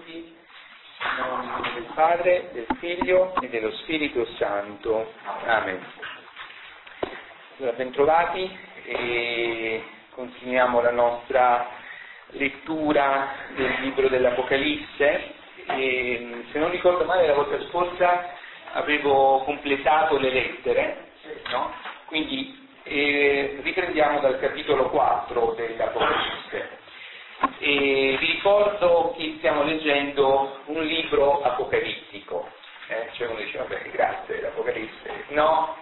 tutti, nel nome del Padre, del Figlio e dello Spirito Santo. Amen. Allora, bentrovati e continuiamo la nostra lettura del libro dell'Apocalisse. E, se non ricordo male, la volta scorsa avevo completato le lettere, no? Quindi riprendiamo dal capitolo 4 dell'Apocalisse. E vi ricordo che stiamo leggendo un libro apocalittico. Cioè uno dice, vabbè, grazie, l'Apocalisse. No,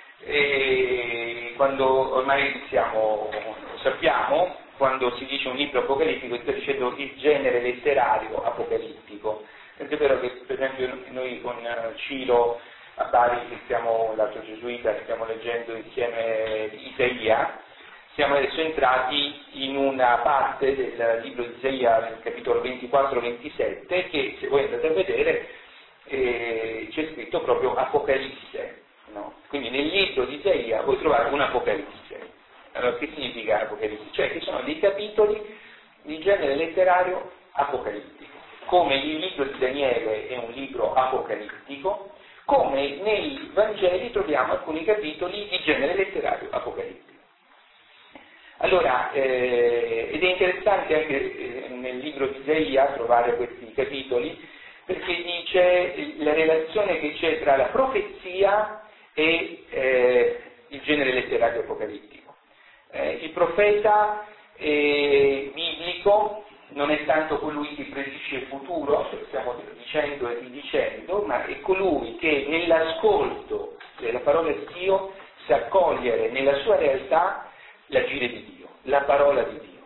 quando ormai sappiamo, quando si dice un libro apocalittico, sta dicendo il genere letterario apocalittico. Perché è vero che, per esempio, noi con Ciro a Bari, l'altro gesuita, stiamo leggendo insieme Isaia, siamo adesso entrati in una parte del libro di Isaia, nel capitolo 24-27, che se voi andate a vedere c'è scritto proprio Apocalisse, no? Quindi nel libro di Isaia puoi trovare un Apocalisse. Allora, che significa Apocalisse? Cioè che sono dei capitoli di genere letterario apocalittico. Come il libro di Daniele è un libro apocalittico, come nei Vangeli troviamo alcuni capitoli di genere letterario apocalittico. Allora, ed è interessante anche nel libro di Isaia trovare questi capitoli, perché dice la relazione che c'è tra la profezia e il genere letterario apocalittico. Il profeta biblico non è tanto colui che predice il futuro, stiamo dicendo e ridicendo, ma è colui che nell'ascolto della parola di Dio sa cogliere nella sua realtà l'agire di Dio, la parola di Dio.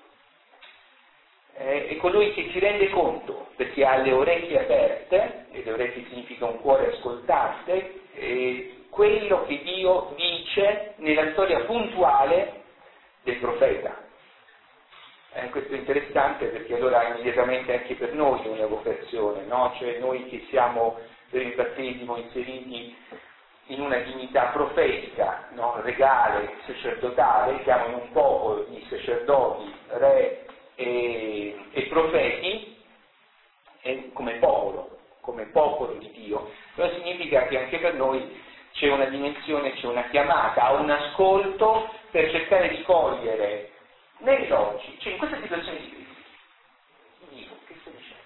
È colui che si rende conto, perché ha le orecchie aperte, e le orecchie significa un cuore ascoltante, quello che Dio dice nella storia puntuale del profeta. Questo è interessante perché allora immediatamente anche per noi è una vocazione, no? Cioè noi che siamo per il battesimo inseriti in una dignità profetica, no? Regale, sacerdotale, siamo in un popolo di sacerdoti, re e profeti, come popolo di Dio. Però significa che anche per noi c'è una dimensione, c'è una chiamata a un ascolto per cercare di cogliere nell'oggi, cioè in questa situazione di crisi. Dio, che sta dicendo?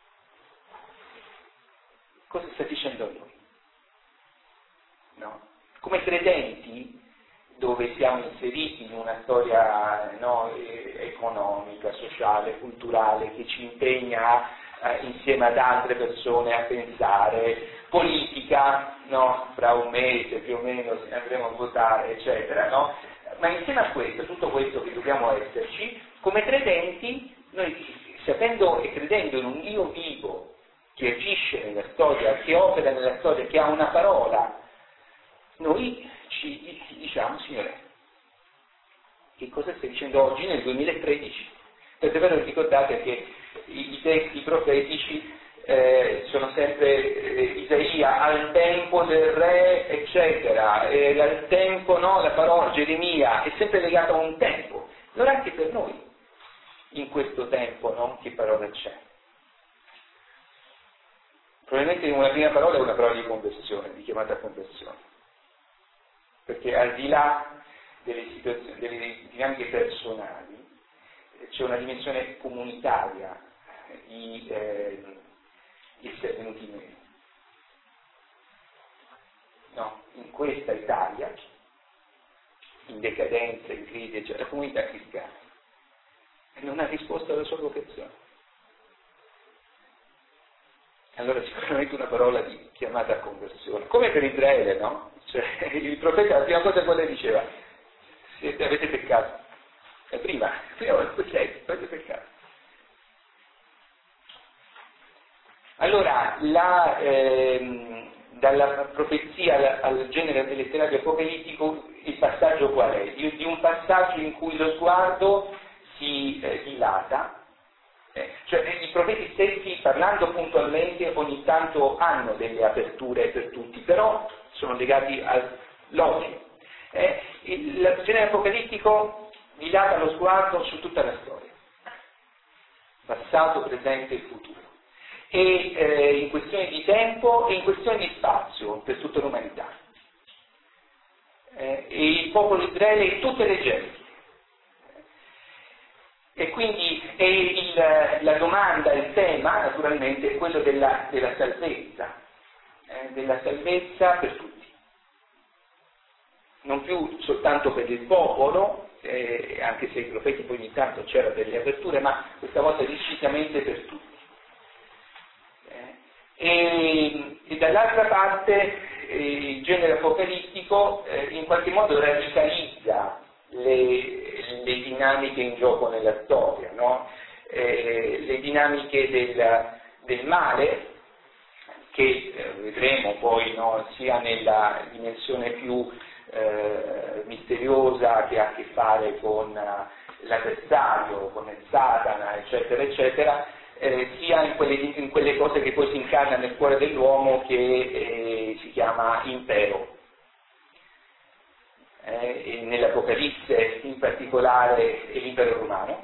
Cosa sta dicendo a noi? No? Come credenti, dove siamo inseriti in una storia economica, sociale, culturale, che ci impegna insieme ad altre persone a pensare, politica, no? Fra un mese più o meno andremo a votare, eccetera, no? Ma insieme a questo, tutto questo che dobbiamo esserci, come credenti, noi sapendo e credendo in un Dio vivo, che agisce nella storia, che opera nella storia, che ha una parola, noi ci diciamo, Signore, che cosa stai dicendo oggi nel 2013? Perché voi ricordate che i testi profetici sono sempre Isaia al tempo del re, eccetera, al tempo, no, la parola Geremia è sempre legata a un tempo. Allora anche per noi, in questo tempo, no, che parola c'è? Probabilmente una prima parola è una parola di conversione, di chiamata a conversione. Perché al di là delle situazioni, delle dinamiche personali, c'è una dimensione comunitaria di essere venuti meno. No, in questa Italia, in decadenza, in crisi, eccetera, la comunità cristiana non ha risposto alla sua vocazione. Allora sicuramente una parola di chiamata a conversione, come per Israele, no? Cioè, il profeta la prima cosa quale diceva? Avete peccato. Prima avete peccato. Allora, dalla profezia al genere letterario apocalittico, il passaggio qual è? Di un passaggio in cui lo sguardo si dilata, cioè i profeti stessi, parlando puntualmente, ogni tanto hanno delle aperture per tutti, però sono legati all'oggi. Il genere apocalittico dilata lo sguardo su tutta la storia, passato, presente e futuro. e in questione di tempo e in questione di spazio per tutta l'umanità. E il popolo di Israele e tutte le genti. E quindi la domanda, il tema naturalmente è quello della salvezza per tutti. Non più soltanto per il popolo, anche se i profeti poi ogni tanto c'erano delle aperture, ma questa volta decisamente per tutti. E dall'altra parte il genere apocalittico in qualche modo radicalizza le dinamiche in gioco nella storia, no? Le dinamiche del male, che vedremo poi, no, sia nella dimensione più misteriosa che ha a che fare con l'avversario, con il Satana, eccetera, eccetera, sia in quelle cose che poi si incarna nel cuore dell'uomo che si chiama impero. E nell'Apocalisse in particolare è l'impero romano,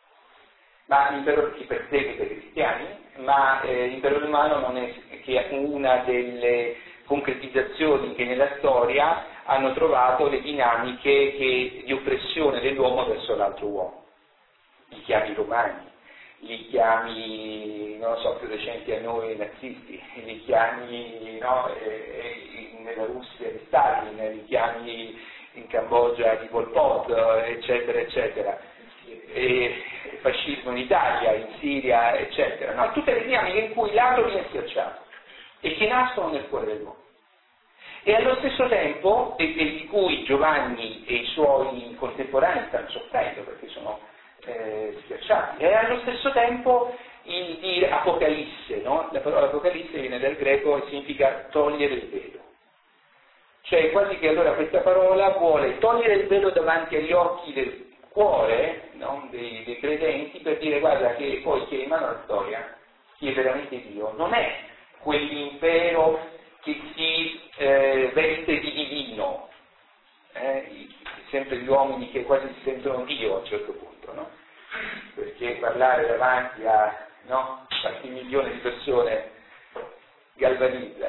ma l'impero che perseguita i cristiani, ma l'impero romano non è che una delle concretizzazioni che nella storia hanno trovato le dinamiche di oppressione dell'uomo verso l'altro uomo. Li chiami romani, li chiami, non lo so, più recenti a noi nazisti, li chiami, no, nella Russia di Stalin, li chiami in Cambogia di Pol Pot, eccetera, eccetera, e fascismo in Italia, in Siria, eccetera, no? Tutte le dinamiche in cui l'altro viene schiacciato e che nascono nel cuore dell'uomo. E allo stesso tempo, e di cui Giovanni e i suoi contemporanei stanno soffrendo perché sono schiacciati, e allo stesso tempo il dire Apocalisse, no? La parola Apocalisse viene dal greco e significa togliere il velo. Cioè quasi che allora questa parola vuole togliere il velo davanti agli occhi del cuore, no, dei credenti, per dire guarda che poi chi è in mano alla storia, chi è veramente Dio, non è quell'impero che si veste di divino, sempre gli uomini che quasi si sentono Dio a un certo punto, no? Perché parlare davanti a qualche milione di persone galvanizza.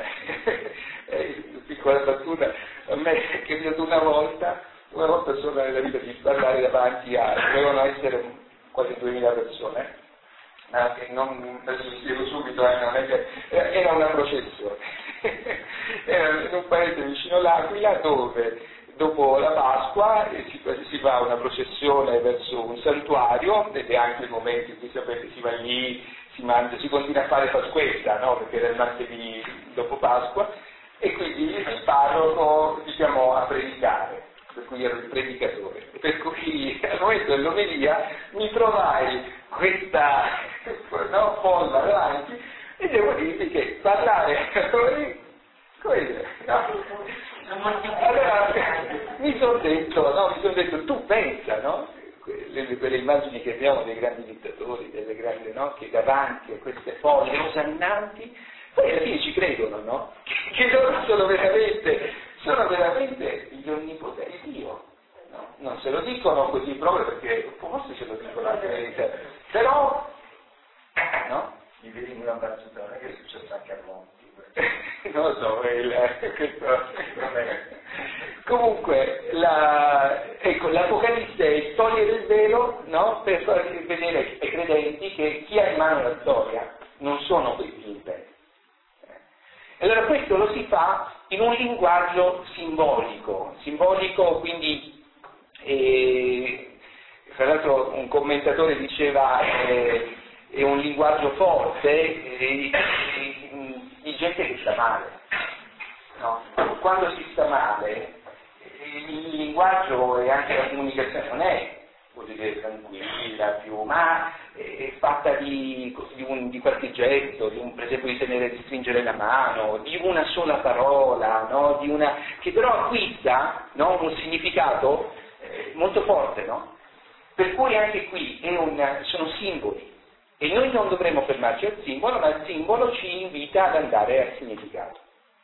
Piccola battuta, a me è capitato una volta sola nella vita di parlare davanti dovevano essere quasi 2000 persone, ma che adesso vi spiego subito, non è che, era una processione, era in un paese vicino l'Aquila dove dopo la Pasqua si fa una processione verso un santuario, ed è anche il momento in cui sapete si va lì, si mangia, si continua a fare Pasquetta, no? Perché era il martedì dopo Pasqua, e quindi il parroco, a predicare, per cui ero il predicatore. Per cui al momento dell'omelia mi trovai questa folla davanti e devo dirvi che parlare come dire, no? Allora mi sono detto, tu pensa, no? Quelle immagini che abbiamo dei grandi dittatori, delle grandi, no? Che davanti a queste folle osannanti, poi alla fine ci credono, no? Che loro sono veramente gli onnipotenti di Dio, no? Non se lo dicono così proprio perché forse se lo dicono anche, però, no? Mi vedi una battuta, che è successo anche a Monti. Non lo so, comunque l'Apocalisse è togliere il velo, no? Per far vedere ai credenti che chi ha in mano la storia non sono questi imperi. Allora questo lo si fa in un linguaggio simbolico quindi tra l'altro un commentatore diceva è un linguaggio forte di gente che sta male, no? Quando si sta male il linguaggio e anche la comunicazione non è, voglio dire, tranquilla più, ma è fatta di qualche gesto, per esempio di stringere la mano, di una sola parola, no? Che però acquista, no? Un significato molto forte, no? Per cui anche qui sono simboli. E noi non dovremmo fermarci al simbolo, ma il simbolo ci invita ad andare al significato.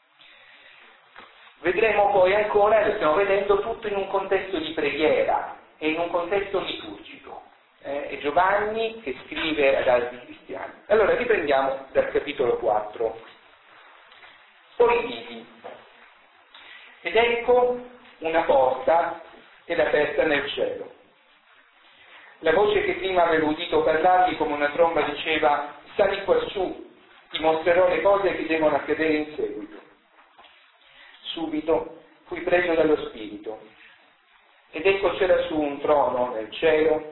Vedremo poi ancora, lo stiamo vedendo, tutto in un contesto di preghiera e in un contesto liturgico. È Giovanni che scrive ad altri cristiani. Allora riprendiamo dal capitolo 4. Poi vidi, ed ecco una porta ed aperta nel cielo. La voce che prima avevo udito parlargli come una tromba diceva: sali quassù, ti mostrerò le cose che devono accadere in seguito. Subito fui preso dallo Spirito, ed ecco c'era su un trono nel cielo,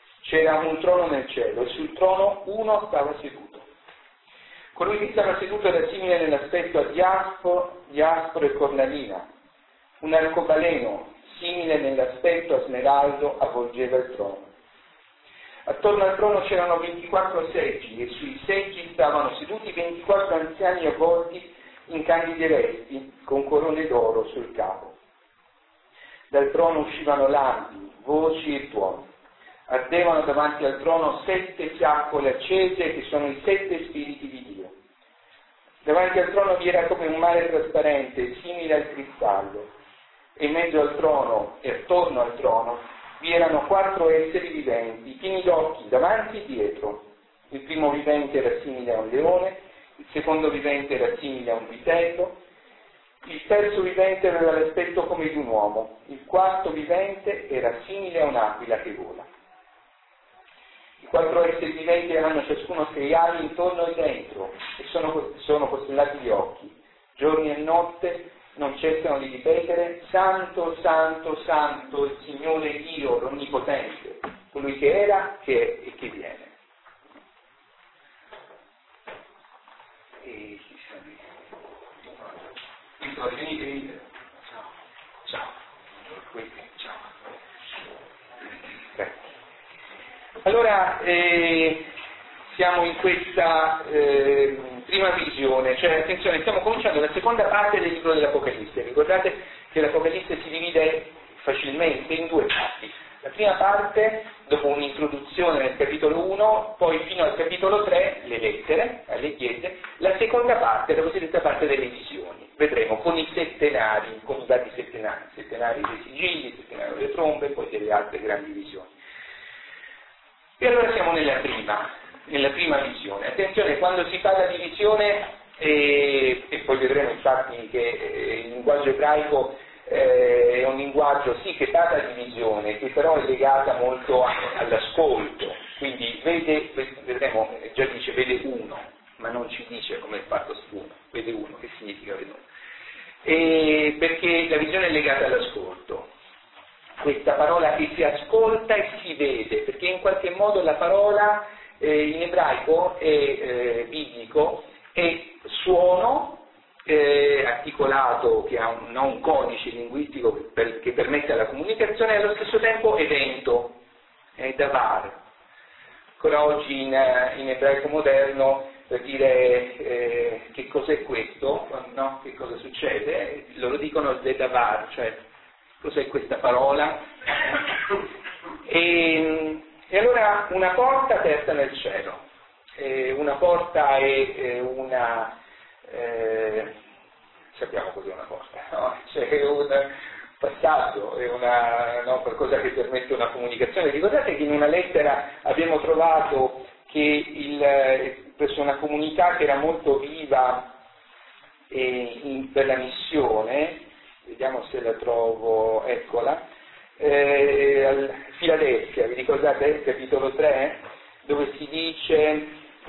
e sul trono uno stava seduto. Colui che stava seduto era simile nell'aspetto a diaspro e cornalina. Un arcobaleno, simile nell'aspetto a smeraldo, avvolgeva il trono. Attorno al trono c'erano 24 seggi, e sui seggi stavano seduti 24 anziani avvolti in candidi resti, con corone d'oro sul capo. Dal trono uscivano lampi, voci e tuoni. Ardevano davanti al trono 7 fiaccole accese, che sono i 7 spiriti di Dio. Davanti al trono vi era come un mare trasparente, simile al cristallo, e in mezzo al trono e attorno al trono vi erano 4 esseri viventi, pieni d'occhi, davanti e dietro. Il primo vivente era simile a un leone, il secondo vivente era simile a un vitello, il terzo vivente aveva l'aspetto come di un uomo, il quarto vivente era simile a un'aquila che vola. I 4 esseri viventi hanno ciascuno 6 ali intorno e dentro, e sono costellati di occhi. Giorni e notte non cessano di ripetere: Santo, Santo, Santo, il Signore Dio, l'Onnipotente, colui che era, che è e che viene. E ci siamo. Venite. Ciao. Ciao. Allora, siamo in questa prima visione, cioè attenzione, stiamo cominciando la seconda parte del libro dell'Apocalisse. Ricordate che l'Apocalisse si divide facilmente in 2 parti. La prima parte, dopo un'introduzione nel capitolo 1, poi fino al capitolo 3, le lettere alle chiese. La seconda parte, la cosiddetta parte delle visioni. Vedremo con i settenari, con i vari settenari dei sigilli, settenari delle trombe e poi delle altre grandi visioni. E allora siamo nella prima visione. Attenzione, quando si parla di visione, e poi vedremo infatti che il linguaggio ebraico è un linguaggio sì che parla di visione, che però è legata molto all'ascolto, quindi vedremo, già dice vede uno, ma non ci dice come è fatto uno, vede uno, che significa vede uno? Perché la visione è legata all'ascolto. Questa parola che si ascolta e si vede, perché in qualche modo la parola in ebraico è biblico, è suono articolato che ha un codice linguistico che permette la comunicazione, e allo stesso tempo evento, è davar. Ancora oggi in ebraico moderno, per dire che cos'è questo, no? Che cosa succede, loro dicono le davar, cioè cos'è questa parola? E allora una porta aperta nel cielo, una porta è una, sappiamo cos'è una porta, no? C'è un passaggio, è qualcosa che permette una comunicazione. Ricordate che in una lettera abbiamo trovato che presso una comunità che era molto viva per la missione, vediamo se la trovo, eccola, Filadelfia, vi ricordate, capitolo 3, dove si dice,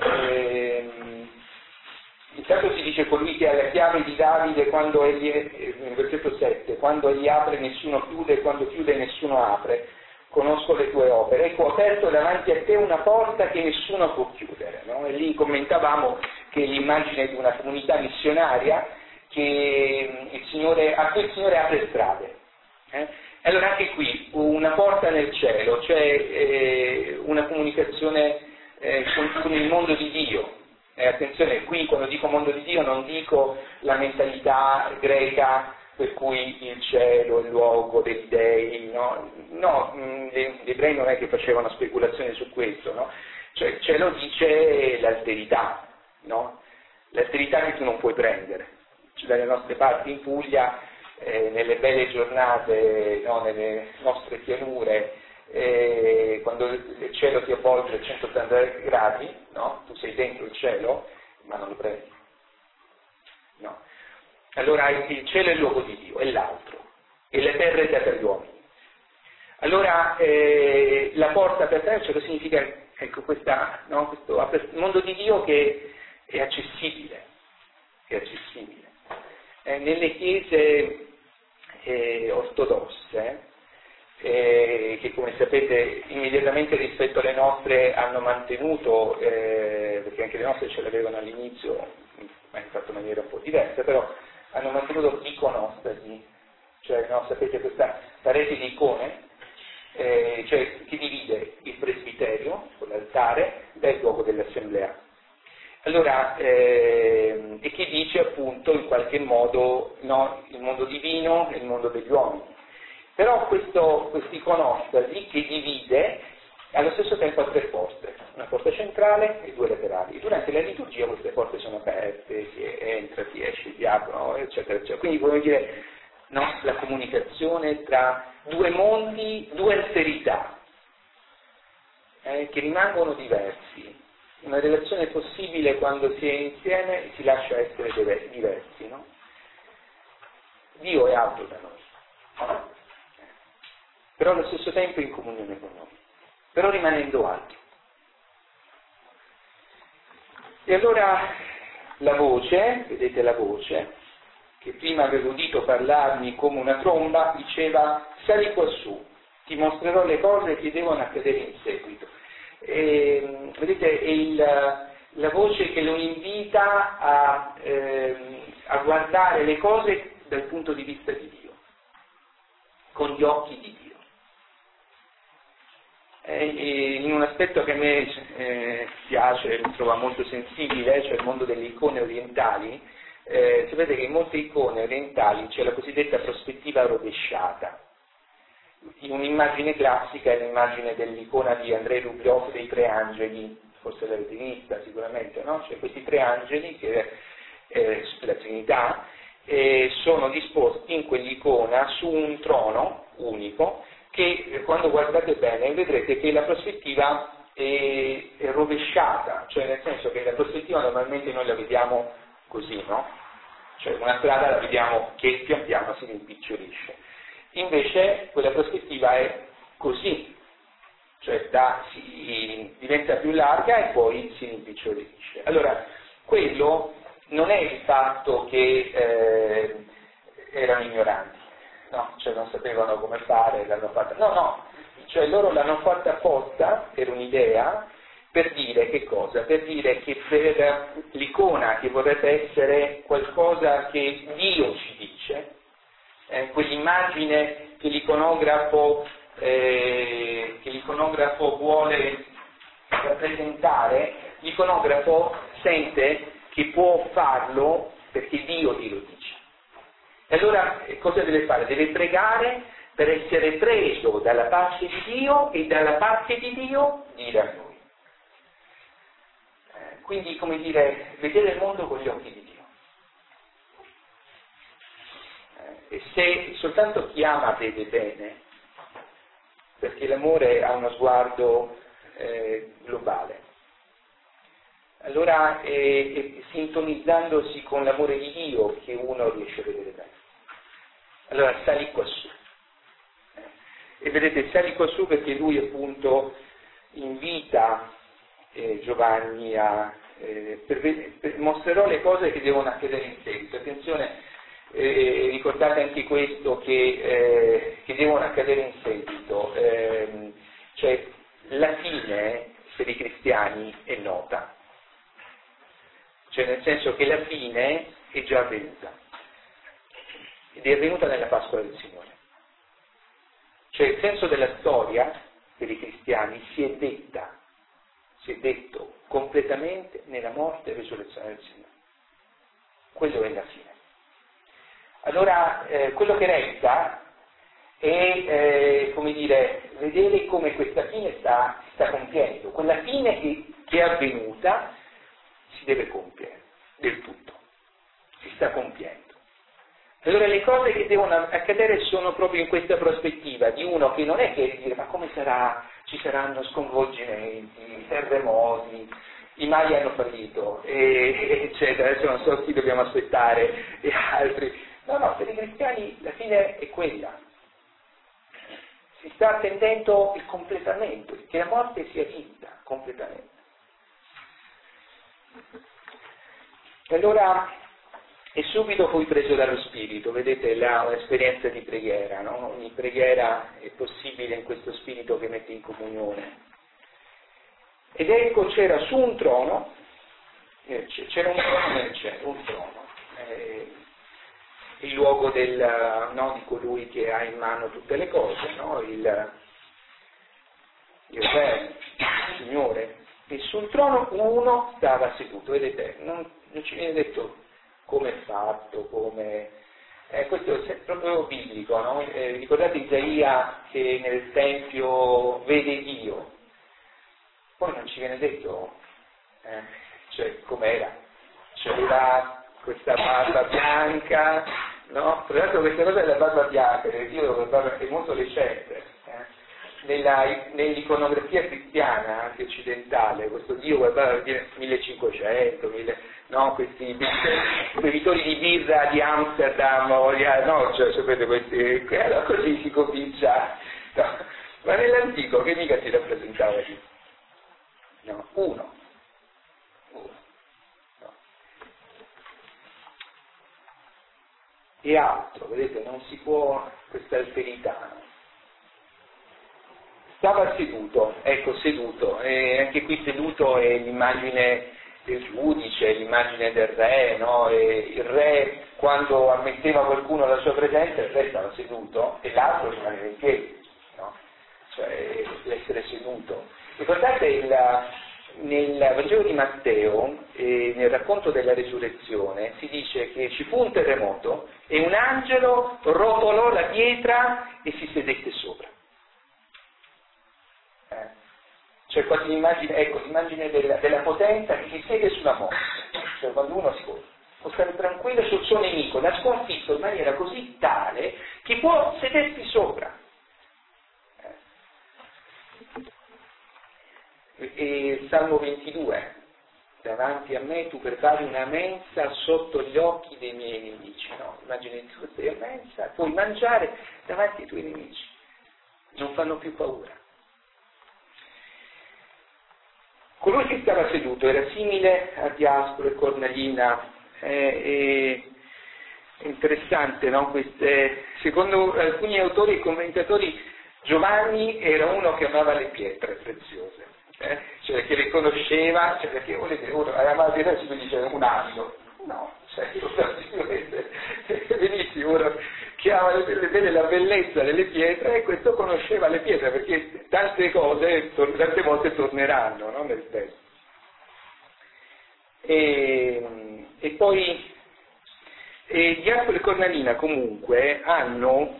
intanto si dice colui che ha la chiave di Davide, quando egli, nel versetto 7, quando egli apre nessuno chiude, e quando chiude nessuno apre, conosco le tue opere, ecco ho aperto davanti a te una porta che nessuno può chiudere, no? E lì commentavamo che l'immagine di una comunità missionaria che a cui il Signore apre strade. Allora anche qui una porta nel cielo, cioè una comunicazione con il mondo di Dio. Attenzione, qui quando dico mondo di Dio non dico la mentalità greca per cui il cielo è il luogo dei dei, no, gli ebrei non è che facevano speculazioni su questo, no? Cioè il cielo dice l'alterità, no? L'alterità che tu non puoi prendere. Cioè, dalle nostre parti in Puglia, nelle belle giornate, no, nelle nostre pianure, quando il cielo ti avvolge a 180 gradi, no? Tu sei dentro il cielo, ma non lo prendi. No. Allora il cielo è il luogo di Dio, è l'altro, e la terra è data agli uomini. Allora la porta per te, cioè, significa, ecco, questa, no? Questo mondo di Dio che è accessibile, nelle chiese ortodosse, che come sapete immediatamente rispetto alle nostre hanno mantenuto, perché anche le nostre ce l'avevano all'inizio, ma fatto in maniera un po' diversa, però hanno mantenuto l'iconostasi, cioè, no, sapete, questa parete di icone, cioè, che divide il presbiterio, con l'altare, dal luogo dell'assemblea. Allora, e che dice appunto in qualche modo, no, il mondo divino e il mondo degli uomini. Però quest'iconostasi che divide allo stesso tempo ha 3 porte, una porta centrale e 2 laterali. Durante la liturgia queste porte sono aperte, si entra, si esce, il diacono, eccetera, eccetera. Quindi vuol dire, no, la comunicazione tra 2 mondi, 2 alterità, che rimangono diversi. Una relazione possibile quando si è insieme e si lascia essere diversi, no? Dio è alto da noi, però allo stesso tempo in comunione con noi, però rimanendo alto. E allora la voce, vedete la voce, che prima avevo udito parlarmi come una tromba, diceva: sali quassù, ti mostrerò le cose che devono accadere in seguito. E, vedete, è la voce che lo invita a guardare le cose dal punto di vista di Dio, con gli occhi di Dio. In un aspetto che a me piace, mi trova molto sensibile, cioè il mondo delle icone orientali, sapete che in molte icone orientali c'è la cosiddetta prospettiva rovesciata. In un'immagine classica è l'immagine dell'icona di Andrei Rublev dei 3 angeli, forse l'avete vista sicuramente, no? Cioè questi 3 angeli, che la Trinità, sono disposti in quell'icona su un trono unico, che quando guardate bene vedrete che la prospettiva è rovesciata, cioè nel senso che la prospettiva normalmente noi la vediamo così, no? Cioè una strada la vediamo che pian piano si rimpicciolisce. Invece quella prospettiva è così, cioè diventa più larga e poi si rimpicciolisce. Allora, quello non è il fatto che erano ignoranti, no, cioè non sapevano come fare, l'hanno fatta, no, cioè loro l'hanno fatta apposta per un'idea, per dire che cosa? Per dire che per l'icona che vorrebbe essere qualcosa che Dio ci dice, quell'immagine che l'iconografo vuole rappresentare, l'iconografo sente che può farlo perché Dio glielo dice. E allora cosa deve fare? Deve pregare per essere preso dalla parte di Dio e dalla parte di Dio dire a noi. Quindi, come dire, vedere il mondo con gli occhi di Dio. E se soltanto chi ama vede bene, perché l'amore ha uno sguardo globale, allora è sintonizzandosi con l'amore di Dio che uno riesce a vedere bene. Allora sali quassù. E vedete, sali quassù perché lui appunto invita Giovanni mostrerò le cose che devono accadere in seguito. Attenzione, ricordate anche questo che devono accadere in seguito, cioè la fine per i cristiani è nota, cioè nel senso che la fine è già avvenuta ed è avvenuta nella Pasqua del Signore. Cioè il senso della storia per i cristiani si è detto completamente nella morte e risurrezione del Signore. Quello è la fine. Allora, quello che resta è, come dire, vedere come questa fine sta compiendo. Quella fine che è avvenuta si deve compiere del tutto. Si sta compiendo. Allora le cose che devono accadere sono proprio in questa prospettiva di uno che non è che dire ma come sarà, ci saranno sconvolgimenti, terremoti, i mali hanno fallito, eccetera, adesso non so chi dobbiamo aspettare e altri. No, per i cristiani la fine è quella. Si sta attendendo il completamento, che la morte sia vinta completamente. E allora è subito poi preso dallo Spirito, vedete l'esperienza di preghiera, no? Ogni preghiera è possibile in questo Spirito che mette in comunione. Ed ecco c'era su un trono, c'era un trono nel cielo, un trono, il luogo di colui che ha in mano tutte le cose, no? il Re, il Signore, e sul trono uno stava seduto, vedete, non ci viene detto come è fatto, questo è proprio biblico, no? Ricordate Isaia che nel Tempio vede Dio, poi non ci viene detto com'era, c'era questa barba bianca, no? Tra l'altro questa cosa della barba bianca, è molto recente, nell'iconografia cristiana, anche occidentale, questo Dio guardava 1500, questi bevitori di birra di Amsterdam, sapete questi, allora così si comincia, no. Ma nell'antico che mica si rappresentava lì? No, uno. No. E altro, vedete, non si può, questa alterità. Stava seduto, e anche qui seduto è l'immagine del giudice, l'immagine del re, no? E il re quando ammetteva qualcuno alla sua presenza, il re stava seduto e l'altro rimaneva in piedi, no? Cioè l'essere seduto. Ricordate nel Vangelo di Matteo, nel racconto della resurrezione, si dice che ci fu un terremoto e un angelo rotolò la pietra e si sedette sopra. C'è quasi l'immagine della potenza che si siede sulla morte, cioè quando uno può stare tranquillo sul suo nemico, l'ha sconfitto in maniera così tale che può sedersi sopra. E Salmo 22, davanti a me tu prepari una mensa sotto gli occhi dei miei nemici, no? Immagini tu sei a mensa, puoi mangiare davanti ai tuoi nemici, non fanno più paura. Colui che stava seduto era simile a Diaspro e Cornalina, è interessante, no? Secondo alcuni autori e commentatori Giovanni era uno che amava le pietre preziose, cioè che le conosceva, cioè perché volete uno amava le pietre, si dice un abito, no, benissimo, uno che vede la bellezza delle pietre e questo conosceva le pietre perché tante cose tante volte torneranno, no, nel testo. E poi Diaspro e Cornalina comunque hanno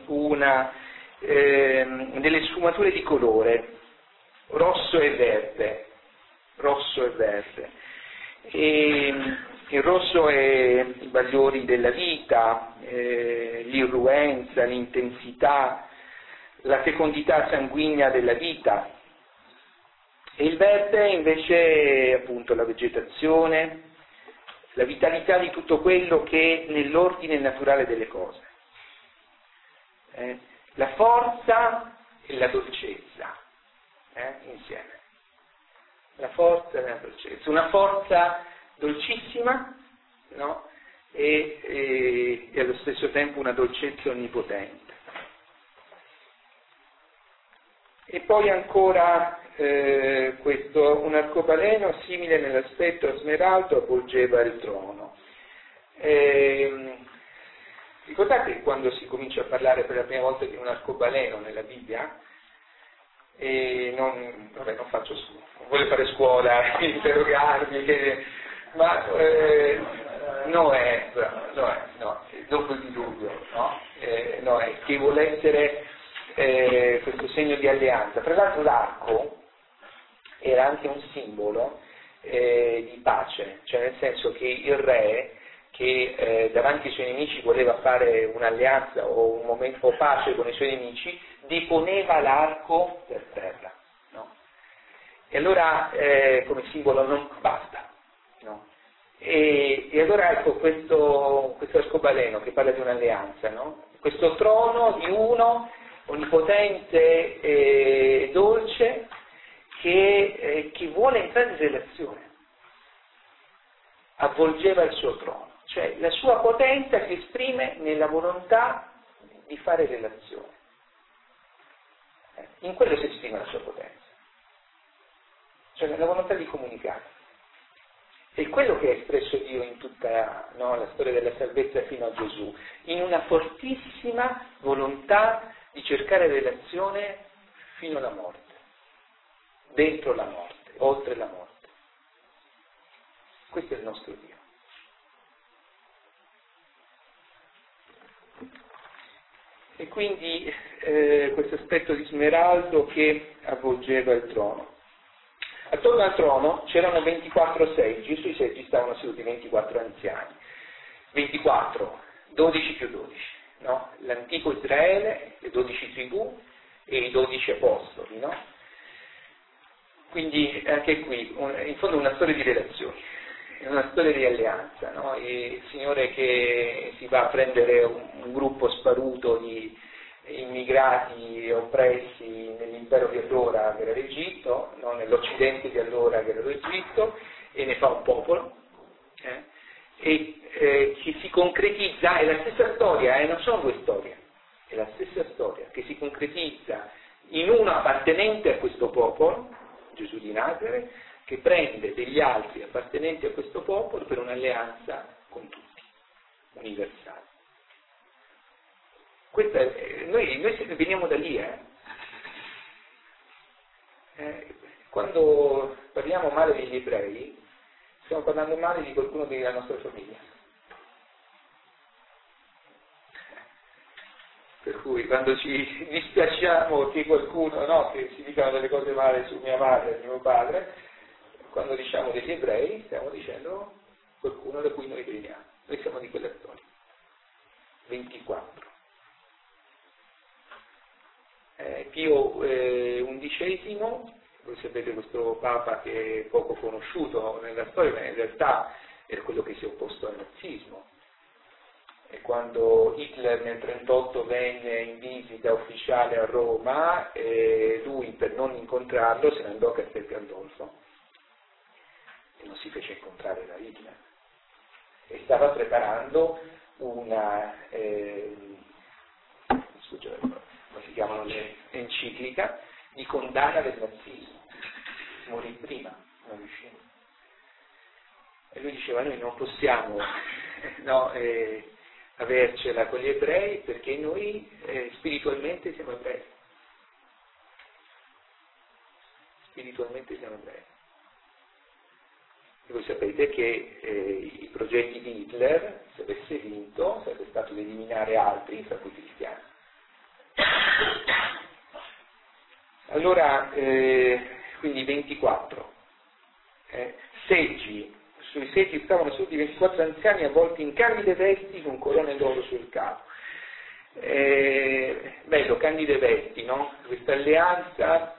delle sfumature di colore rosso e verde. Il rosso è i valori della vita, l'irruenza, l'intensità, la fecondità sanguigna della vita, e il verde invece è appunto la vegetazione, la vitalità di tutto quello che è nell'ordine naturale delle cose, la forza e la dolcezza insieme, la forza e la dolcezza, una forza dolcissima, no? E allo stesso tempo una dolcezza onnipotente. E poi ancora un arcobaleno simile nell'aspetto a smeraldo avvolgeva il trono. Ricordate quando si comincia a parlare per la prima volta di un arcobaleno nella Bibbia? Non faccio scuola, non voglio fare scuola, interrogarmi, ma Noè, dopo il diluvio, Noè, che vuole essere questo segno di alleanza. Tra l'altro l'arco era anche un simbolo di pace, cioè nel senso che il re, che davanti ai suoi nemici voleva fare un'alleanza o un momento o pace con i suoi nemici, deponeva l'arco per terra, no? E allora come simbolo non basta, no? E allora ecco questo arcobaleno che parla di un'alleanza, no? Questo trono di uno onnipotente e dolce che vuole entrare in relazione, avvolgeva il suo trono. Cioè la sua potenza si esprime nella volontà di fare relazione. In quello si esprime la sua potenza. Cioè nella volontà di comunicare. È quello che ha espresso Dio in tutta la storia della salvezza fino a Gesù. In una fortissima volontà di cercare relazione fino alla morte. Dentro la morte, oltre la morte. Questo è il nostro Dio. E quindi questo aspetto di smeraldo che avvolgeva il trono. Attorno al trono c'erano 24 seggi, sui seggi stavano seduti 24 anziani. 24, 12 più 12, no? L'antico Israele, le 12 tribù e i 12 apostoli, no? Quindi anche qui, in fondo una storia di relazioni. È una storia di alleanza, no? Il Signore che si va a prendere un gruppo sparuto di immigrati oppressi nell'impero di allora che era l'Egitto, no? Nell'Occidente di allora che era l'Egitto, e ne fa un popolo, e che si concretizza, è la stessa storia, non sono due storie, è la stessa storia, che si concretizza in uno appartenente a questo popolo, Gesù di Nazareth, che prende degli altri appartenenti a questo popolo per un'alleanza con tutti, universale. Noi veniamo da lì, quando parliamo male degli ebrei, stiamo parlando male di qualcuno della nostra famiglia. Per cui quando ci dispiacciamo che qualcuno, no, che si dicano delle cose male su mia madre e mio padre, quando diciamo degli ebrei stiamo dicendo qualcuno da cui noi veniamo. Noi siamo di quella storia. 24. Pio XI, voi sapete questo Papa che è poco conosciuto nella storia, ma in realtà era quello che si è opposto al nazismo. E quando Hitler nel 1938 venne in visita ufficiale a Roma, lui per non incontrarlo se ne andò a Castel Gandolfo e non si fece incontrare da Hitler. E stava preparando una come si chiamano le enciclica di condanna del nazismo. Morì prima, non riuscì. E lui diceva: noi non possiamo avercela con gli ebrei perché noi spiritualmente siamo ebrei. Spiritualmente siamo ebrei. E voi sapete che i progetti di Hitler, se avesse vinto, sarebbe stato di eliminare altri, fra cui cristiani. Allora, quindi 24. Seggi. Sui seggi stavano seduti 24 anziani avvolti in candide vesti con corone d'oro sul capo. Bello, candide vesti, no? Questa alleanza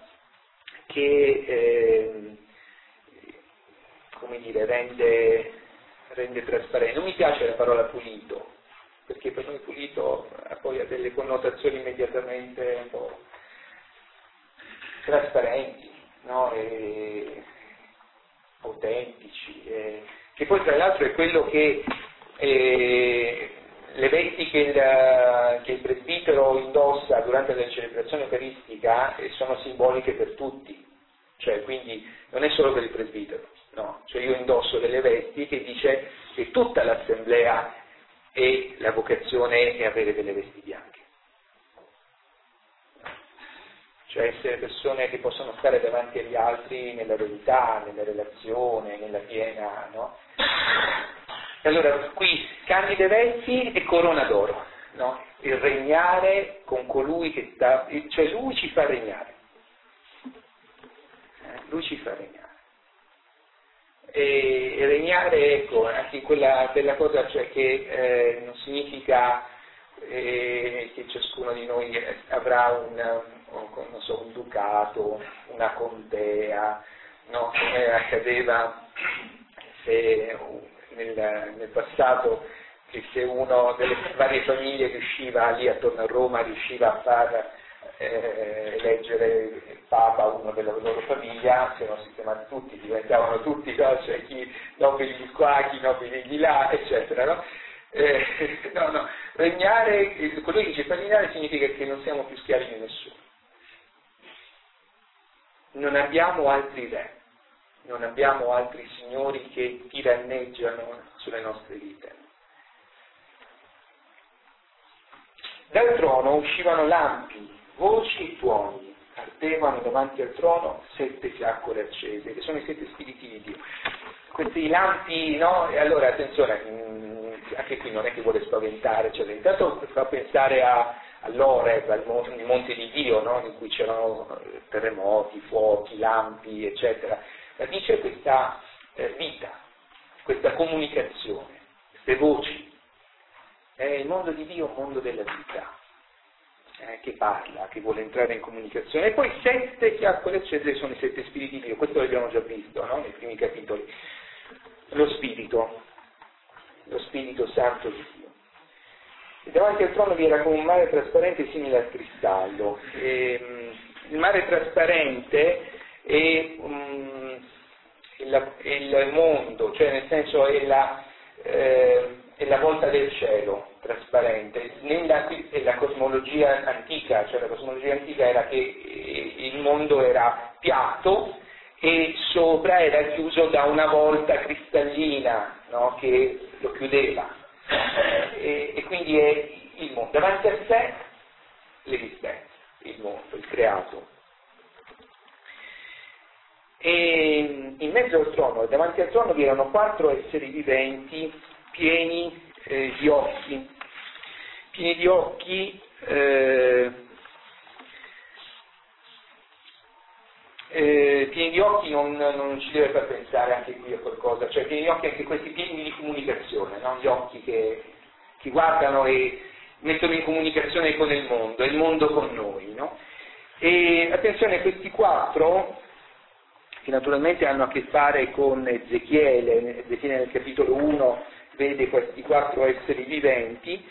che come dire, rende trasparente. Non mi piace la parola pulito, perché per noi pulito poi ha delle connotazioni immediatamente un po' trasparenti, no? E autentici, che poi tra l'altro è quello che le vesti che il presbitero indossa durante la celebrazione eucaristica sono simboliche per tutti, cioè quindi non è solo per il presbitero, no, cioè io indosso delle vesti che dice che tutta l'assemblea e la vocazione è avere delle vesti bianche. Cioè essere persone che possono stare davanti agli altri nella verità, nella relazione, nella piena, no? E allora qui candide vesti e corona d'oro, no? Il regnare con colui che sta, cioè lui ci fa regnare. Lui ci fa regnare. E regnare, ecco, anche in quella bella cosa, cioè che non significa che ciascuno di noi avrà un ducato, una contea, no? Come accadeva nel passato, che se uno delle varie famiglie riusciva lì attorno a Roma, riusciva a far eleggere il Papa uno della loro famiglia, si erano sistemati tutti, diventavano tutti, no? Cioè chi nobili di qua, chi nobili di là, eccetera, no? No, regnare, colui che dice per regnare significa che non siamo più schiavi di nessuno. Non abbiamo altri re, non abbiamo altri signori che tiranneggiano sulle nostre vite. Dal trono uscivano lampi, voci e tuoni, ardevano davanti al trono 7 fiaccole accese, che sono i 7 spiriti di Dio. Questi lampi, no? E allora attenzione, anche qui non è che vuole spaventare, cioè intanto fa pensare all'Oreb, al monte di Dio, no? In cui c'erano terremoti, fuochi, lampi, eccetera. Ma dice questa vita, questa comunicazione, queste voci. Il mondo di Dio è un mondo della vita, che parla, che vuole entrare in comunicazione. E poi 7 fiaccole accese sono i 7 spiriti di Dio, questo l'abbiamo già visto, no? Nei primi capitoli. Lo Spirito Santo di Dio. E davanti al trono vi era come un mare trasparente simile al cristallo. Il mare trasparente è il mondo, cioè nel senso è la volta del cielo trasparente. È la cosmologia antica, cioè la cosmologia antica era che il mondo era piatto e sopra era chiuso da una volta cristallina, no? Che lo chiudeva. E quindi è il mondo. Davanti a sé l'esistenza, il mondo, il creato. E in mezzo al trono, davanti al trono vi erano 4 esseri viventi pieni di occhi, non ci deve far pensare anche qui a qualcosa, cioè pieni di occhi anche questi pieni di comunicazione, no? Gli occhi che guardano e mettono in comunicazione con il mondo con noi, no? E attenzione, questi 4 che naturalmente hanno a che fare con Ezechiele nel capitolo 1 vede questi 4 esseri viventi,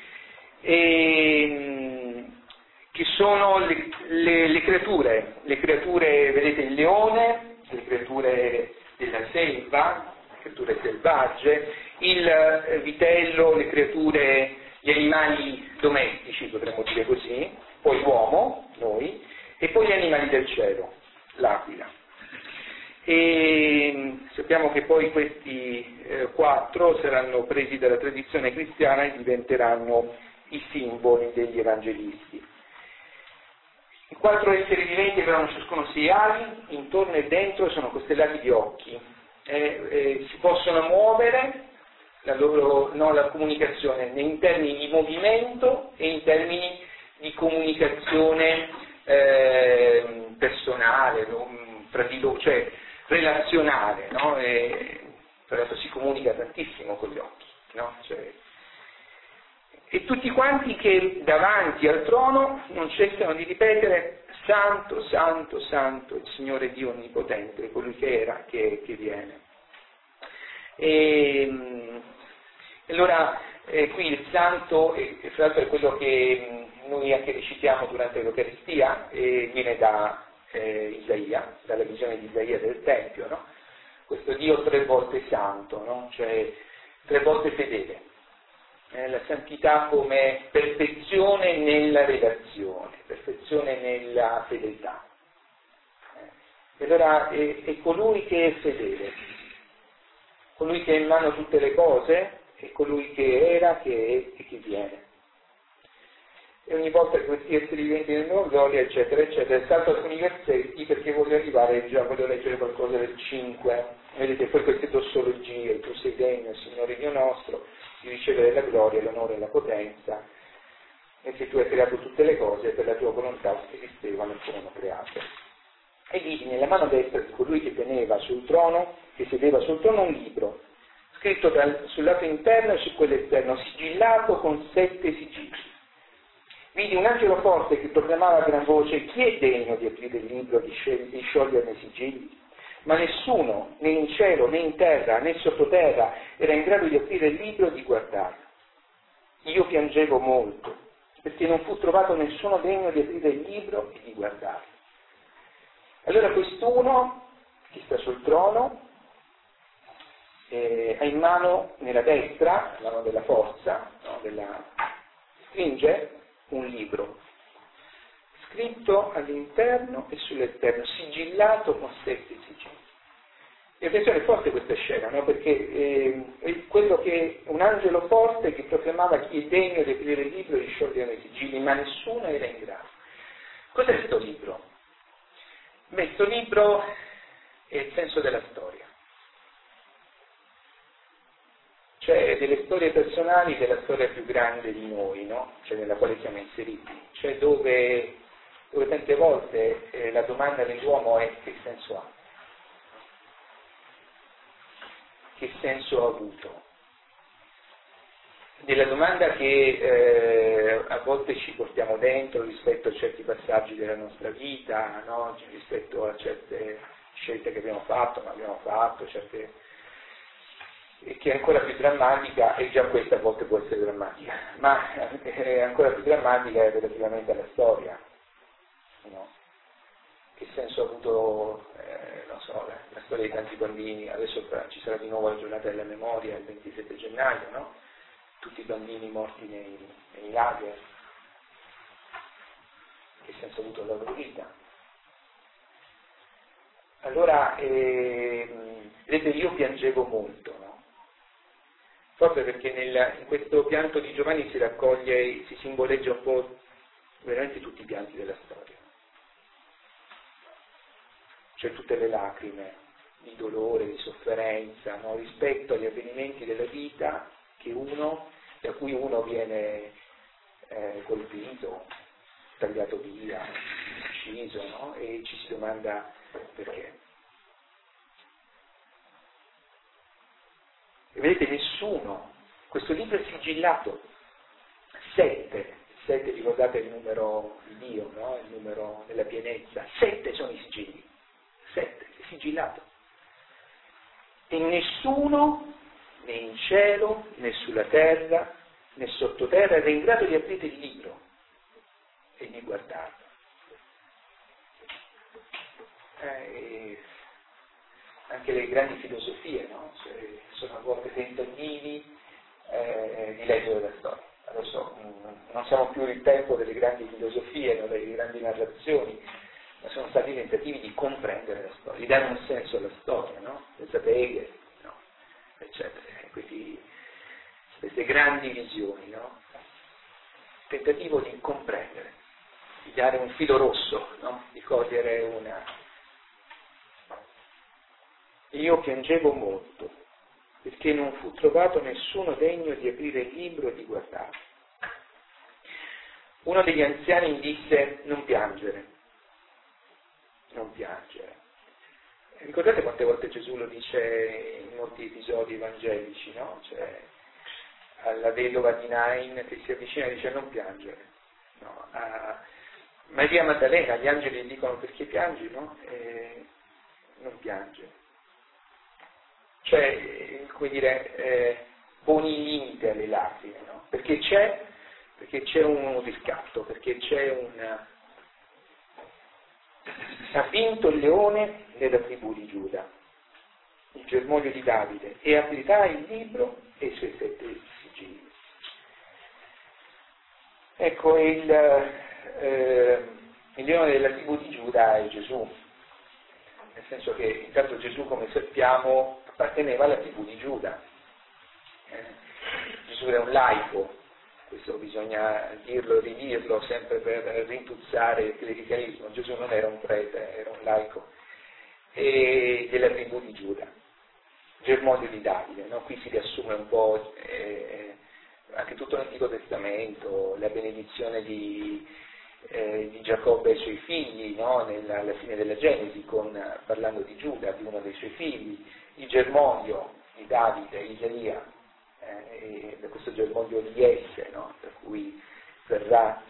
che sono le creature, vedete il leone, le creature della selva, le creature selvagge, il vitello, gli animali domestici, potremmo dire così, poi l'uomo, noi, e poi gli animali del cielo, l'aquila. E sappiamo che poi questi 4 saranno presi dalla tradizione cristiana e diventeranno i simboli degli evangelisti. I 4 esseri viventi avevano ciascuno 6 ali, intorno e dentro sono costellati di occhi, si possono muovere la comunicazione in termini di movimento e in termini di comunicazione personale, fra di loro, cioè relazionale, no? Tra l'altro si comunica tantissimo con gli occhi, no? Cioè, e tutti quanti che davanti al trono non cessano di ripetere: Santo, Santo, Santo, il Signore Dio Onnipotente, colui che era, che viene. E allora qui il Santo, fra l'altro è quello che noi anche recitiamo durante l'Eucaristia, viene da Isaia, dalla visione di Isaia del Tempio, no? Questo Dio 3 volte santo, no? Cioè 3 volte fedele. La santità come perfezione nella relazione, perfezione nella fedeltà. E allora è colui che è fedele, colui che ha in mano tutte le cose, è colui che era, che è e che viene. E ogni volta che questi esseri viventi nella loro gloria, eccetera, eccetera, salto alcuni versetti perché voglio leggere qualcosa del 5. Vedete, poi queste dossologie: tu sei degno, Signore Dio nostro, di ricevere la gloria, l'onore e la potenza, e che tu hai creato tutte le cose e per la tua volontà esistevano e furono create. e vidi nella mano destra di colui che teneva sul trono, che sedeva sul trono, un libro, scritto sul lato interno e su quello esterno, sigillato con 7 sigilli. Vidi un angelo forte che proclamava a gran voce: chi è degno di aprire il libro e di scioglierne i sigilli? Ma nessuno, né in cielo, né in terra, né sottoterra, era in grado di aprire il libro e di guardarlo. Io piangevo molto, perché non fu trovato nessuno degno di aprire il libro e di guardarlo. Allora quest'uno, che sta sul trono, ha in mano, nella destra, la mano della forza, no, stringe un libro, scritto all'interno e sull'esterno, sigillato con 7 sigilli. E attenzione, è forte questa scena, no? Perché è quello che un angelo forte che proclamava chi è degno di aprire il libro e di sciogliere i sigilli, ma nessuno era in grado. Cos'è questo libro? Beh, questo libro è il senso della storia. Cioè delle storie personali della storia più grande di noi, no? Cioè nella quale siamo inseriti. Cioè dove tante volte la domanda dell'uomo è: che senso ha? Che senso ha avuto? Della domanda che a volte ci portiamo dentro rispetto a certi passaggi della nostra vita, no? Rispetto a certe scelte che abbiamo fatto, e che è ancora più drammatica, e già questa a volte può essere drammatica, ma è ancora più drammatica relativamente alla storia, no? Che senso ha avuto, la storia di tanti bambini? Adesso ci sarà di nuovo la giornata della memoria, il 27 gennaio, no? Tutti i bambini morti nei lager. Che senso ha avuto la loro vita? Allora, vedete, io piangevo molto, no? Proprio perché in questo pianto di Giovanni si raccoglie, si simboleggia un po' veramente tutti i pianti della storia. Cioè tutte le lacrime di dolore, di sofferenza, no? Rispetto agli avvenimenti della vita da cui uno viene colpito, tagliato via, ucciso, no? E ci si domanda perché. E vedete, nessuno, questo libro è sigillato, 7, ricordate il numero di Dio, no? Il numero della pienezza, 7 sono i sigilli, 7, è sigillato. E nessuno, né in cielo, né sulla terra, né sottoterra, era in grado di aprire il libro e di guardarlo. Anche le grandi filosofie, no? Sono a volte tentativi di leggere la storia. Adesso non siamo più nel tempo delle grandi filosofie, no? Delle grandi narrazioni, ma sono stati tentativi di comprendere la storia, di dare un senso alla storia, no? Pensate a Hegel, no? Eccetera. Queste grandi visioni, no? Tentativo di comprendere, di dare un filo rosso, no? Di cogliere una... Io piangevo molto, perché non fu trovato nessuno degno di aprire il libro e di guardarlo. Uno degli anziani mi disse: non piangere, non piangere. Ricordate quante volte Gesù lo dice in molti episodi evangelici, no? Cioè, alla vedova di Nain che si avvicina e dice: non piangere. No? A Maria Maddalena gli angeli gli dicono: perché piangi? No? Non piangere. Cioè, come dire, poni il limite alle lacrime, no? Perché c'è un riscatto, perché ha vinto il leone nella tribù di Giuda, il germoglio di Davide, e aprirà il libro e i suoi 7 sigilli. Ecco, il leone della tribù di Giuda è Gesù, nel senso che intanto Gesù, come sappiamo, apparteneva alla tribù di Giuda. Gesù era un laico, questo bisogna dirlo e ridirlo sempre per rintuzzare il clericalismo. Gesù non era un prete, era un laico, e della tribù di Giuda, germoglio di Davide, no? Qui si riassume un po' anche tutto l'Antico Testamento, la benedizione di di Giacobbe e i suoi figli, no? Alla fine della Genesi, parlando di Giuda, di uno dei suoi figli, il germoglio di Davide, Isaia, e da questo germoglio di Jesse, no? Da cui verrà.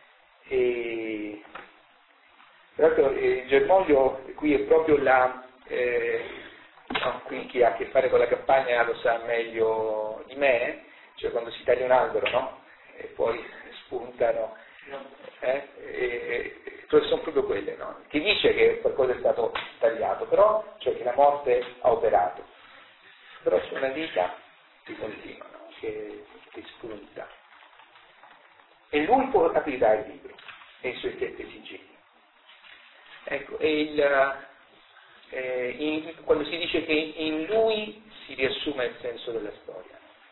Tra l'altro il germoglio qui è proprio qui chi ha a che fare con la campagna lo sa meglio di me, cioè quando si taglia un albero, no? E poi spuntano, sono proprio quelle, no? Che dice che qualcosa è stato tagliato, però, cioè che la morte ha operato, però c'è una vita che continua, no? che spunta. E lui può aprirà il libro e i suoi 7 sigilli. Ecco, quando si dice che in lui si riassume il senso della storia.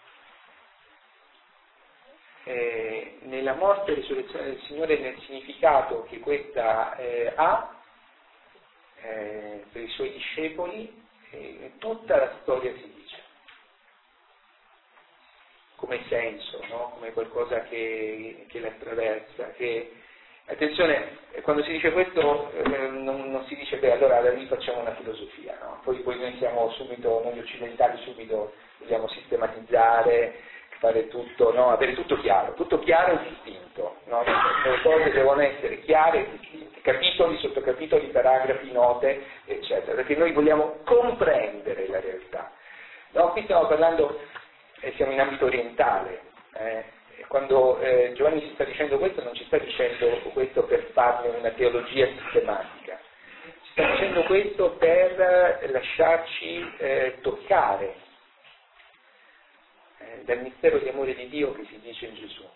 Nella morte e risurrezione del Signore, nel significato che questa ha per i suoi discepoli, tutta la storia si dice come senso, no? Come qualcosa che l'attraversa, attenzione, quando si dice questo non si dice allora da lì facciamo una filosofia, no? Poi noi siamo subito, noi occidentali subito vogliamo sistematizzare, fare tutto, no? Avere tutto chiaro e distinto, no? Le cose devono essere chiare e distinte, capitoli, sottocapitoli, paragrafi, note, eccetera, perché noi vogliamo comprendere la realtà. No? Qui stiamo parlando, siamo in ambito orientale, quando Giovanni ci sta dicendo questo, non ci sta dicendo questo per farne una teologia sistematica, ci sta dicendo questo per lasciarci toccare dal mistero di amore di Dio che si dice in Gesù,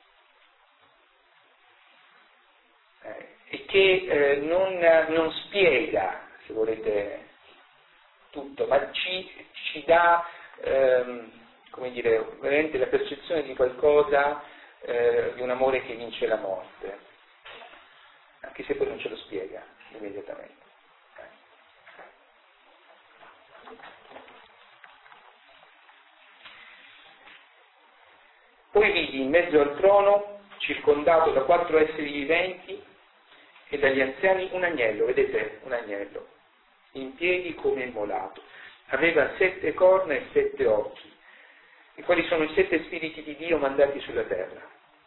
e che non spiega, se volete, tutto, ma ci dà come dire, veramente la percezione di qualcosa, di un amore che vince la morte, anche se poi non ce lo spiega immediatamente. Poi vidi in mezzo al trono, circondato da 4 esseri viventi e dagli anziani, un agnello, vedete, un agnello, in piedi come immolato. Aveva 7 corna e 7 occhi, i quali sono i 7 spiriti di Dio mandati sulla terra.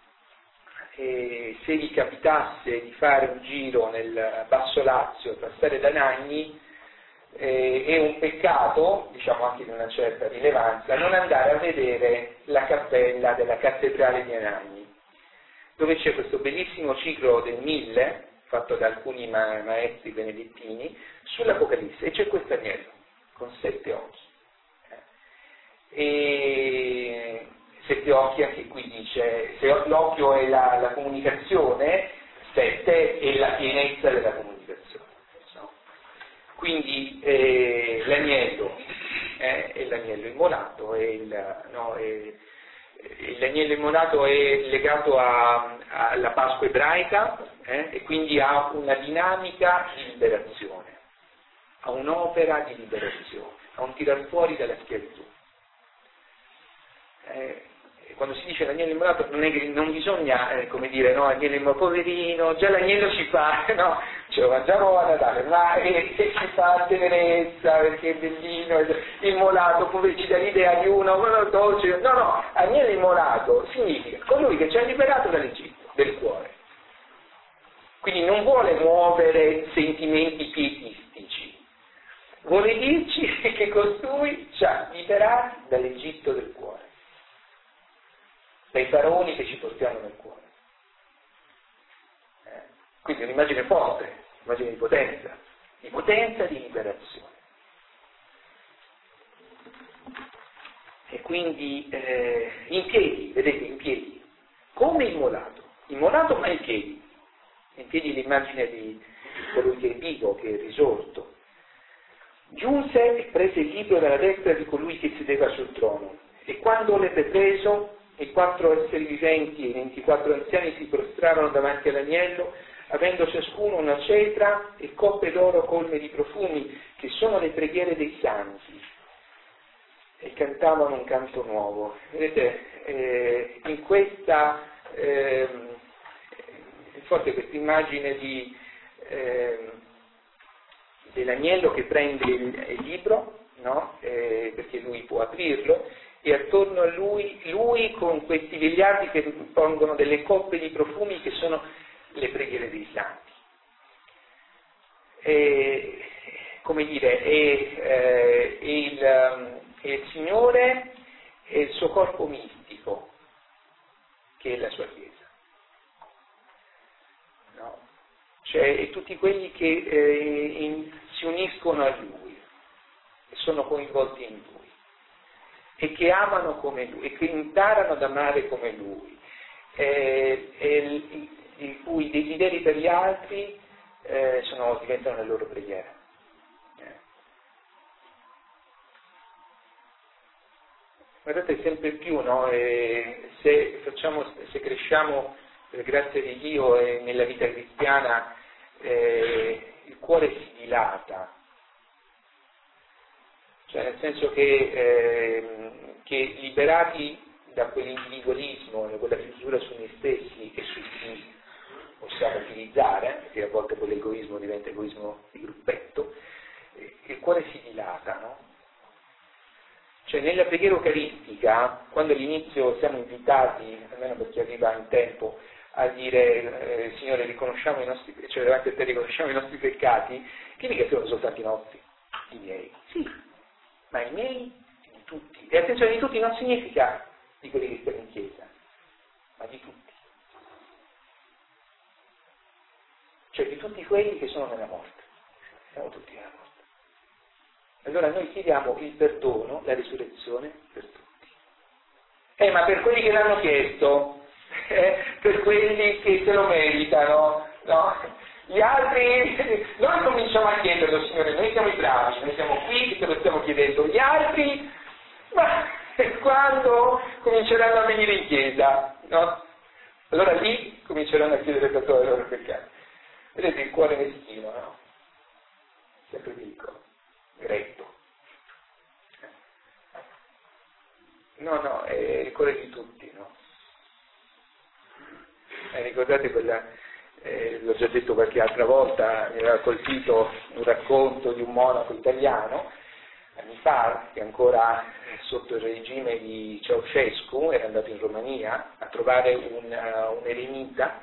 E se gli capitasse di fare un giro nel Basso Lazio, passare da Nagni, è un peccato, diciamo anche di una certa rilevanza, non andare a vedere la cappella della cattedrale di Anagni, dove c'è questo bellissimo ciclo del 1000, fatto da alcuni maestri benedettini, sull'Apocalisse, e c'è questo agnello, con 7 occhi. E 7 occhi, anche qui dice, se l'occhio è la comunicazione, 7 è la pienezza della comunicazione. No? Quindi l'agnello è l'agnello immolato, l'agnello immolato è legato alla Pasqua ebraica, e quindi ha una dinamica di liberazione, ha un'opera di liberazione, ha un tirar fuori dalla schiavitù. Quando si dice l'agnello immolato non bisogna, come dire, no, agnello immolato, poverino, già l'agnello ci fa, no, ce lo mangiamo a Natale, ma ci fa tenerezza perché è bellino, immolato, pure ci dà l'idea di uno dolce, no, agnello immolato significa colui che ci ha liberato dall'Egitto, del cuore. Quindi non vuole muovere sentimenti pietistici, vuole dirci che costui ci ha liberati dall'Egitto del cuore, dai faraoni che ci portiamo nel cuore. Quindi è un'immagine forte, un'immagine di potenza di liberazione. E quindi in piedi, vedete, in piedi, come immolato ma in piedi l'immagine di colui che è vivo, che è risorto. Giunse e prese il libro dalla destra di colui che sedeva sul trono, e quando l'ebbe preso, i 4 esseri viventi e i 24 anziani si prostrarono davanti all'agnello, avendo ciascuno una cetra e coppe d'oro colme di profumi, che sono le preghiere dei santi, e cantavano un canto nuovo. Vedete, in questa forte questa immagine dell'agnello che prende il libro, no? Perché lui può aprirlo, e attorno a lui con questi vegliardi che pongono delle coppe di profumi che sono le preghiere dei santi. Come dire, è il Signore e il suo corpo mistico, che è la sua Chiesa. No? Cioè, tutti quelli che si uniscono a Lui e sono coinvolti in Lui e che amano come Lui e che imparano ad amare come Lui, i cui desideri per gli altri diventano le loro preghiere. Guardate sempre più, no? Se cresciamo per grazia di Dio e nella vita cristiana, il cuore si dilata, cioè nel senso che liberati da quell'individualismo, da quella chiusura su noi stessi e su chi possiamo utilizzare, perché a volte poi l'egoismo diventa egoismo di gruppetto, il cuore si dilata, no? Cioè nella preghiera eucaristica, quando all'inizio siamo invitati, almeno per chi arriva in tempo, a dire Signore riconosciamo i nostri, cioè davanti a te riconosciamo i nostri peccati, che mica sono soltanto i nostri, i miei, sì, ma i miei di tutti. E attenzione, di tutti non significa di quelli che stanno in chiesa, ma di tutti. Cioè di tutti quelli che sono nella morte. Siamo tutti nella morte. Allora noi chiediamo il perdono, la risurrezione per tutti. Ma per quelli che l'hanno chiesto, per quelli che se lo meritano, no? Gli altri, noi cominciamo a chiederlo, Signore, noi siamo i bravi, noi siamo qui che te lo stiamo chiedendo, gli altri, ma quando cominceranno a venire in chiesa, no? Allora lì cominceranno a chiedere perdono ai loro peccati. Vedete il cuore meschino, no? Sempre dico. Gretto. No, è il cuore di tutti, no? Ricordate quella, l'ho già detto qualche altra volta, mi aveva colpito un racconto di un monaco italiano, anni fa, che ancora sotto il regime di Ceausescu era andato in Romania a trovare un eremita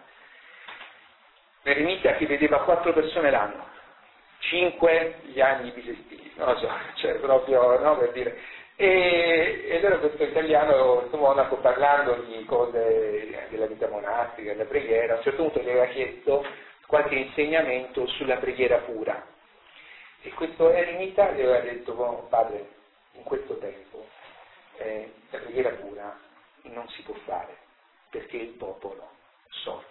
che vedeva 4 persone l'anno. 5 gli anni bisestili, non lo so, cioè proprio, no, per dire. E allora questo italiano, questo monaco, parlando di cose della vita monastica, della preghiera, a un certo punto gli aveva chiesto qualche insegnamento sulla preghiera pura. E questo eremita gli aveva detto, oh, padre, in questo tempo la preghiera pura non si può fare, perché il popolo soffre.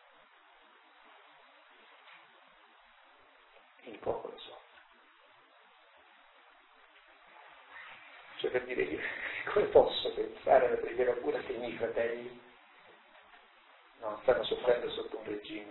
Il popolo soffre. Cioè per dire, come posso pensare alla preghiera pura se i miei fratelli no, stanno soffrendo sotto un regime?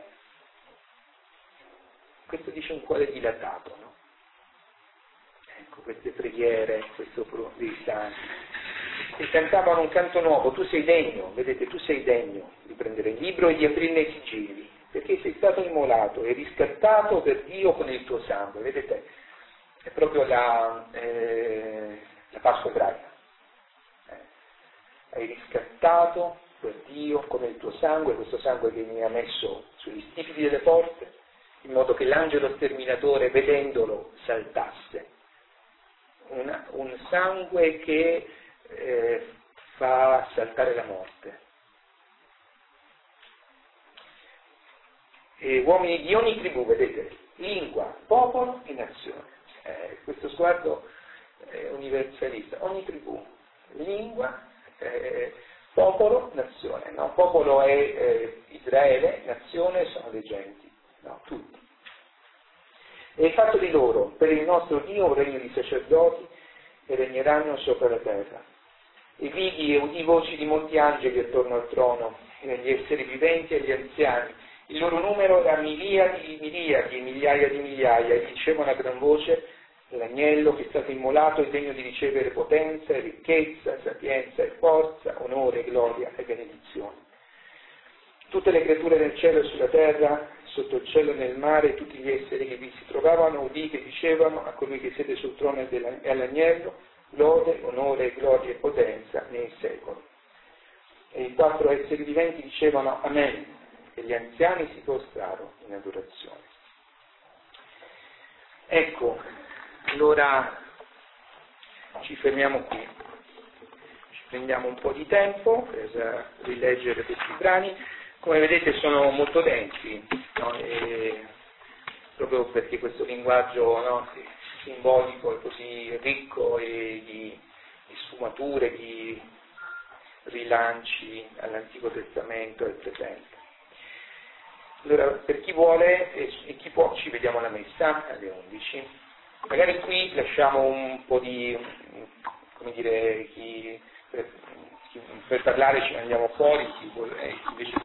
Questo dice un cuore dilatato, no? Ecco, queste preghiere, questo dei santi. E cantavano un canto nuovo, tu sei degno, vedete, tu sei degno di prendere il libro e di aprirne i sigilli, perché sei stato immolato e riscattato per Dio con il tuo sangue, vedete, è proprio la Pasqua ebraica. Hai riscattato per Dio con il tuo sangue, questo sangue che mi ha messo sugli stipiti delle porte, in modo che l'angelo sterminatore, vedendolo, saltasse. Un sangue che fa saltare la morte. E uomini di ogni tribù, vedete, lingua, popolo e nazione. Questo sguardo universalista, ogni tribù, lingua, popolo, nazione. No? Popolo è Israele, nazione sono le genti, no? Tutti. E fatto di loro, per il nostro Dio, un regno di sacerdoti e regneranno sopra la terra. E vidi e udì voci di molti angeli attorno al trono, e gli esseri viventi e gli anziani. Il loro numero era miliardi di miliardi e migliaia di migliaia, e dicevano a gran voce: l'agnello che è stato immolato è degno di ricevere potenza, ricchezza, sapienza e forza, onore, gloria e benedizione. Tutte le creature nel cielo e sulla terra, sotto il cielo e nel mare, tutti gli esseri che vi si trovavano, udì che dicevano a colui che siede sul trono e all'agnello, lode, onore, gloria e potenza nei secoli. E i 4 esseri viventi dicevano Amen, e gli anziani si prostrarono in adorazione. Ecco, allora ci fermiamo qui, ci prendiamo un po' di tempo per rileggere questi brani. Come vedete sono molto densi, no? Proprio perché questo linguaggio, no, simbolico è così ricco e di sfumature, di rilanci all'Antico Testamento e al presente. Allora, per chi vuole e chi può, ci vediamo alla messa alle 11. Magari qui lasciamo un po' di, come dire, per parlare ci andiamo fuori, chi vuole, invece